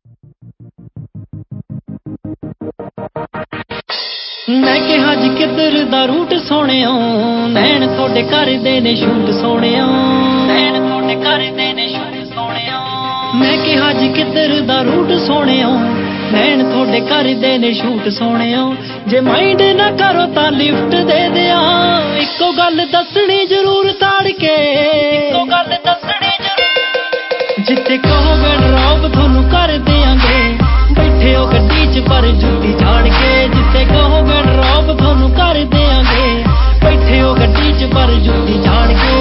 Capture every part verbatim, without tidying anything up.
मैं कहा जी किधर दा रूट सोहणिया नैन थोड़े करदे ने शूट सोहणिया नैन थोड़े करदे ने शूट सोहणिया मैं कहा जी किधर दा रूट सोहणिया नैन थोड़े करदे ने शूट सोहणिया जे माइंड ना करो तां लिफ्ट दे दिया इक्को गल दसनी जरूर ताड़ के इक्को गल दसनी जरूर जिथे कहोगे ड्रॉप थोनू कर देंगे बैठे हो गड्डी च पर जुत्ती झाड़ के जिथे कहोगे ड्रॉप थोनू कर देंगे बैठे हो गड्डी च पर जुत्ती झाड़ के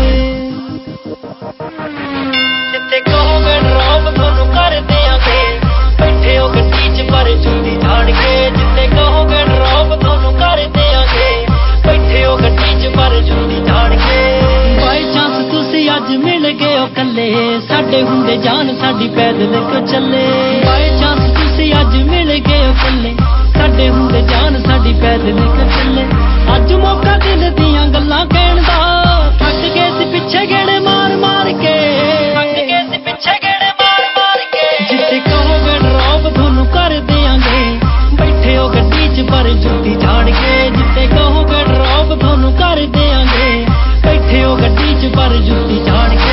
जिथे कहोगे ड्रॉप थोनू कर देंगे बैठे हो गड्डी च पर जुत्ती झाड़ के जिथे कहोगे ड्रॉप थोनू कर देंगे बैठे हो गड्डी च पर जुत्ती झाड़ के बाई चांस तुसी अज मिल गए हो कल्ले साडे हुंदे जान साडी पैदल को चले बाई चांस तुसी अज मिल गए हो कल्ले साडे हुंदे जान साडी पैदल को चले अज मौका दिल दियां गल्लां कहण दा थक गए सी पिछे गेड़े मार मार के थक गए सी पिछे गेड़े मार मार के जिथे कहोगे ड्रॉप थोनू कर देंगे बैठे हो गड्डी च पर जुत्ती झाड़ के जिथे कहोगे ड्रॉप थोनू कर देंगे बैठे हो गड्डी च पर जुत्ती झाड़ के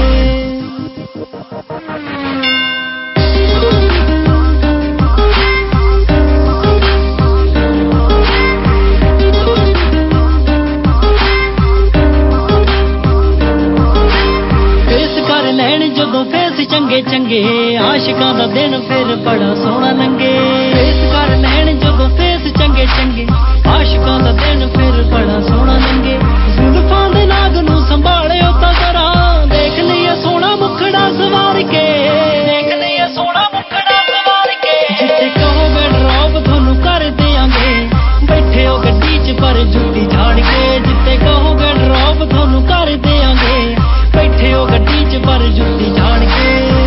चंगे चंगे आशिकां दा दिन फिर बड़ा सोहना लंगे फेस कर लैन जदों फेस चंगे चंगे आशिकां दा दिन फिर बड़ा सोहना लंगे जुल्फां दे नाग नूं संभालियो तां जरा देख लिया सोहना मुखड़ा सवार के देख लिया सोहना मुखड़ा सवार के जिथे कहोगे ड्रॉप थोनू कर देंगे बैठे हो गड्डी च पर जुत्ती झाड़ के जिथे कहोगे ड्रॉप थोनू कर देंगे बैठे हो गड्डी च पर जुत्ती झाड़ के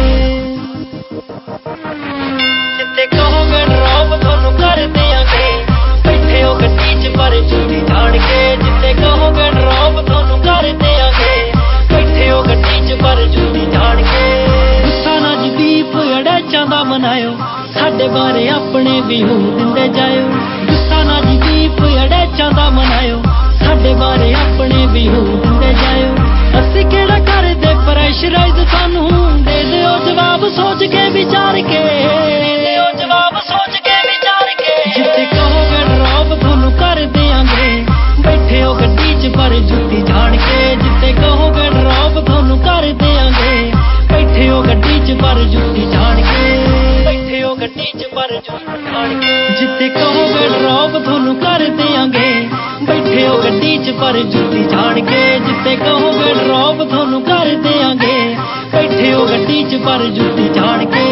जिथे कहोगे ड्रॉप थोनू कर देंगे बैठे हो गड्डी च पर जुत्ती झाड़ के जिथे कहोगे ड्रॉप थोनू कर देंगे बैठे हो गड्डी च पर जुत्ती झाड़ के गुस्सा ना जदीप अड़ैचां दा मनायो साडे बारे अपने भी हो दिंदे जायो गुस्सा ना जदीप अड़ैचां दा मनायो साडे बारे अपने भी हो दिंदे जायो असी केड़ा कर दे प्रेशराइज सानू दे दिओ जवाब सोच के विचार के दे दिओ जवाब सोच के विचार के जिथे कहोगे ड्रॉप थोनू कर देंगे बैठे हो गड्डी च पर जुत्ती झाड़ के जिथे कहोगे ड्रॉप थोनू कर देंगे बैठे हो गड्डी च पर जुत्ती झाड़ के बैठे हो गड्डी च पर जुत्ती झाड़ के जिथे कहोगे ड्रॉप थोनू कर देंगे बैठे हो गड्डी च पर जुत्ती झाड़ के जिथे कहोगे ड्रॉप थोनू कर देंगे बैठे हो गड्डी च पर जुत्ती झाड़ के